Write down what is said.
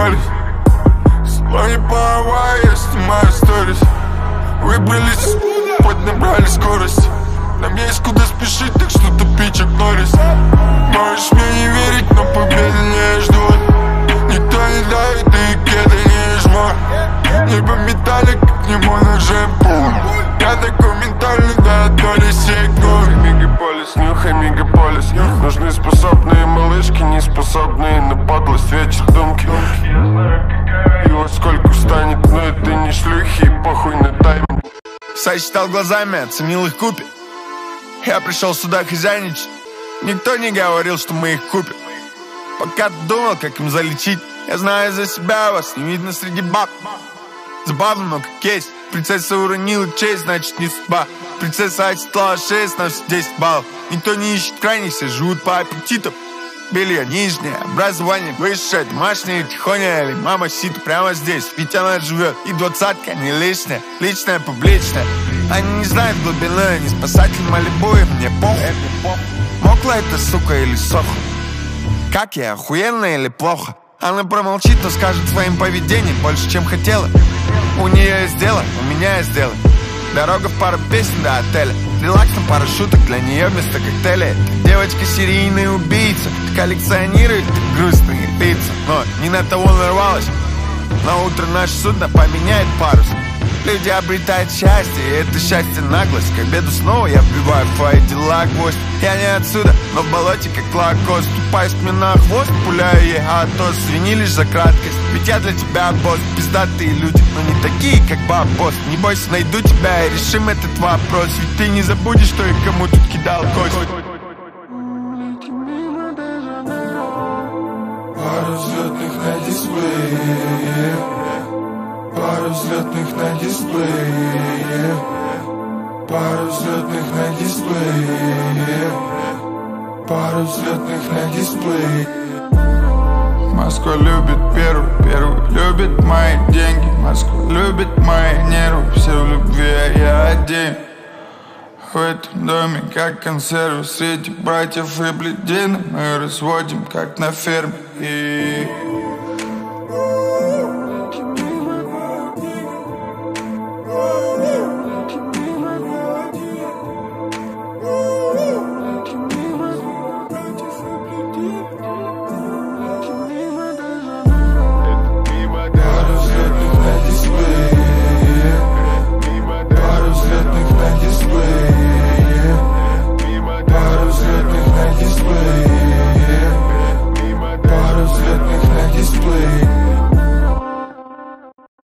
полис. Слони по Гавайи, я снимаю сторис. Выбрались, поднабрали скорость. Нам есть куда спешить, так что тупи, Чак Норрис. Можешь мне не верить, но победы не ждут. Никто не давит, и кеды не жмут. Небо металлик, как немоножем. Я такой ментальный, да, доли секунд. Мегаполис, нюхай мегаполис. Нужны способные малышки, не способные на подлость. Вечер думки. И во сколько встанет, но это не шлюхи, и похуй на тайминг. Сосчитал глазами, оценил их купе. Я пришел сюда хозяйничать. Никто не говорил, что мы их купим. Пока ты думал, как им залечить. Я знаю за себя, вас не видно среди баб. Забавно, но как кейс. Принцесса уронила честь, значит не судьба. Принцесса отчитала 6, на все 10 баллов. Никто не ищет крайних, все живут по аппетитам. Белье нижнее, образование высшее, домашнее, тихоня или мама сидит прямо здесь. Ведь она живет, и 20-ка не лишняя, личная, публичная. Они не знают глубины, они спасатель Малибу, и мне похуй. Мокла эта сука или сохла? Как я, охуенно или плохо? Она промолчит, но скажет своим поведением больше, чем хотела. У нее есть дело, у меня есть дело. Дорога в пару песен до отеля. Релакс на пару шуток, для нее вместо коктейля. Девочка серийный убийца, коллекционирует грустные лица. Но не на того нарвалась. На утро наше судно поменяет парус. Люди обретают счастье, и это счастье наглость. К обеду снова я вбиваю в твои дела гвоздь. Я не отсюда, но в болоте как лакост. Тупаюсь мне на хвост, пуляю ей атос. Извини лишь за краткость, ведь я для тебя босс. Пиздатые люди, но не такие, как бабос. Не бойся, найду тебя и решим этот вопрос. Ведь ты не забудешь, что и кому тут кидал кость. Пару взлетных на дисплее. Пару взлетных на дисплее. Пару взлетных на дисплее. Пару взлетных на дисплее. Москва любит первый любит мои деньги. Москва любит мои нервы. Все в любви, а я один. В этом доме как консервы. Среди братьев и бледины мы разводим, как на ферме. И